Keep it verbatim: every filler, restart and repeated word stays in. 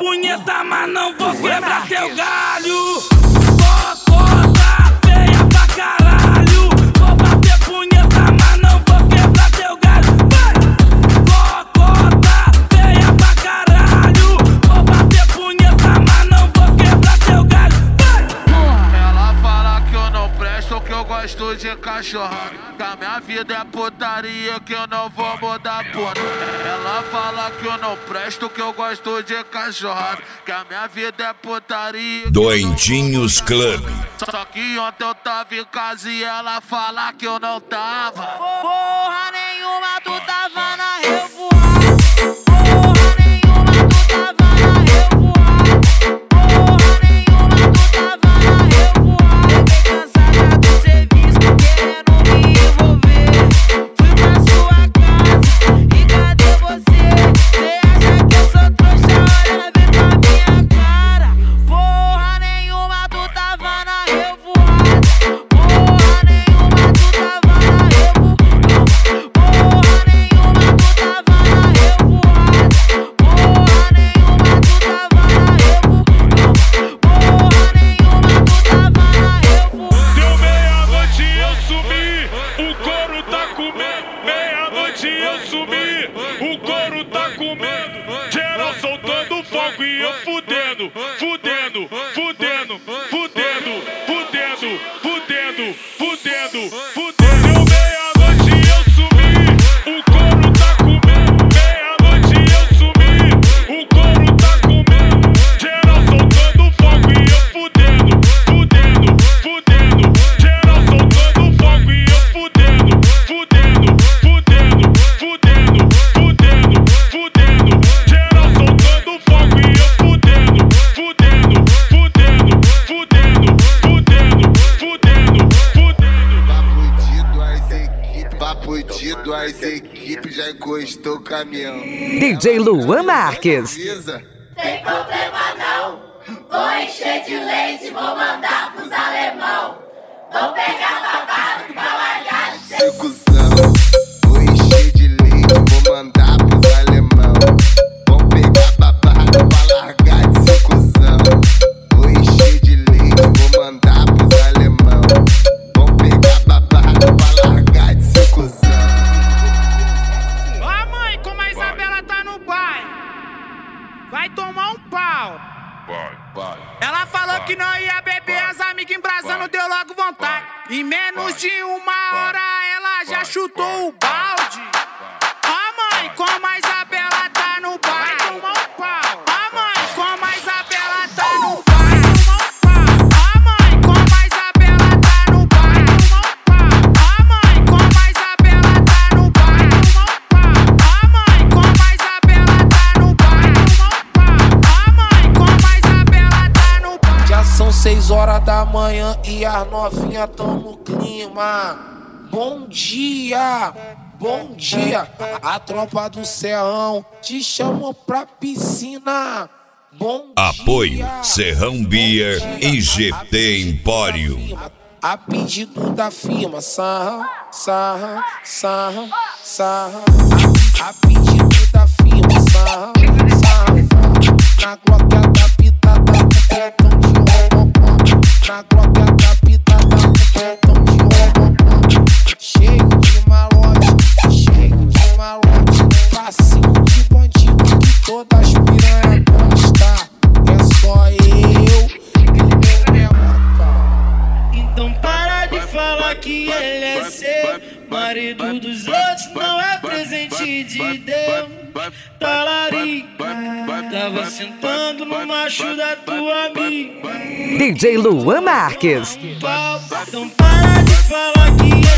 punheta, mas não vou quebrar teu galho. Cocota feia pra caralho. Vou bater punheta, mas não vou quebrar teu galho. Vai! Cocota feia pra caralho. Vou bater punheta, mas não vou quebrar teu galho. Vai! Ela fala que eu não presto, que eu gosto de cachorro. Que a minha vida é putaria, que eu não vou mudar porra. Ela fala que eu não presto, que eu gosto de cachorrada. Que a minha vida é putaria. Doentinhos Club. Só que ontem eu tava em casa e ela fala que eu não tava. Porra nenhuma, tu tava na revoada. Porra nenhuma, tu tava na revoada. Porra nenhuma, tu tava na revoada. Fiquei cansada do serviço, querendo me envolver. Fui pra sua casa e cadê você? Cê acha que eu sou trouxa? Olha, vem pra minha cara. Porra nenhuma, tu tava na revoada. Porra nenhuma, tu tava na revoada. Porra nenhuma, tu tava na revoada. Porra nenhuma, tu tava na revoada. Porra nenhuma, tu tava na revoada. Deu meia-noite e eu sumi, o couro tá comendo. Meia-noite e eu sumi, o couro tá comendo. Geral soltando fogo e eu fudendo, fudendo, fudendo, fudendo, fudendo, fudendo, fudendo, fudendo. Deu meia-noite e eu sumi, o couro tá comendo. Meia-noite e eu sumi, o couro tá comendo. Geral soltando fogo e eu fudendo, fudendo, fudendo. Geral soltando fogo e eu fudendo, fudendo, fudendo, fudendo, fudendo, fudendo. Geral soltando fogo e eu fudendo, fudendo, fudendo, fudendo, fudendo, fudendo, fudendo. Papo as equipes, papo dito, as equipes já encostou o caminhão. D J Luan Marques. Beleza? Tem problema não, vou encher de leite, vou mandar pros alemão. Vou pegar babado pra largar de ser. Seu cuzão, vou encher de leite, vou mandar pros alemão. Vão pegar babado pra largar de ser cuzão. Vou encher de leite, vou mandar pros alemão. Vão pegar babado pra largar de ser cuzão. Ó mãe, como a Isabela tá no bairro, vai tomar um pau. Ela falou que não ia beber, as amigas embrasando, deu logo vontade. Em menos de uma hora ela já chutou o balde. Ó mãe, como a Isabela tá no bairro, vai tomar um pau. Ó mãe, como a Isabela tá no bairro. Ó mãe, como a Isabela tá no bairro. Ó mãe, como a Isabela tá no bairro. Ó mãe, como a Isabela tá no bairro. Ó mãe, como a Isabela tá no bairro. Já são seis horas da manhã e as novinhas tão no clima. Bom dia, bom dia. A tropa do Serrão te chamou pra piscina. Bom Apoio dia. Serrão Beer e G P Empório. A pedido da firma, sarra, sarra, sarra, sarra. A, a pedido da firma, sarra, sarra. Na glock adaptada com pretão de robocó. Na glock adaptada com pretão de robocó. Cheio de malote, cheio de malote. Passinho de bandido que todas as piranhas gostam. É só eu e o meu menor. Então para de falar que ele é seu. Marido dos outros não é presente de Deus. Talarica, tava sentando no macho da tua amiga. D J Luan Marques. Então para de falar que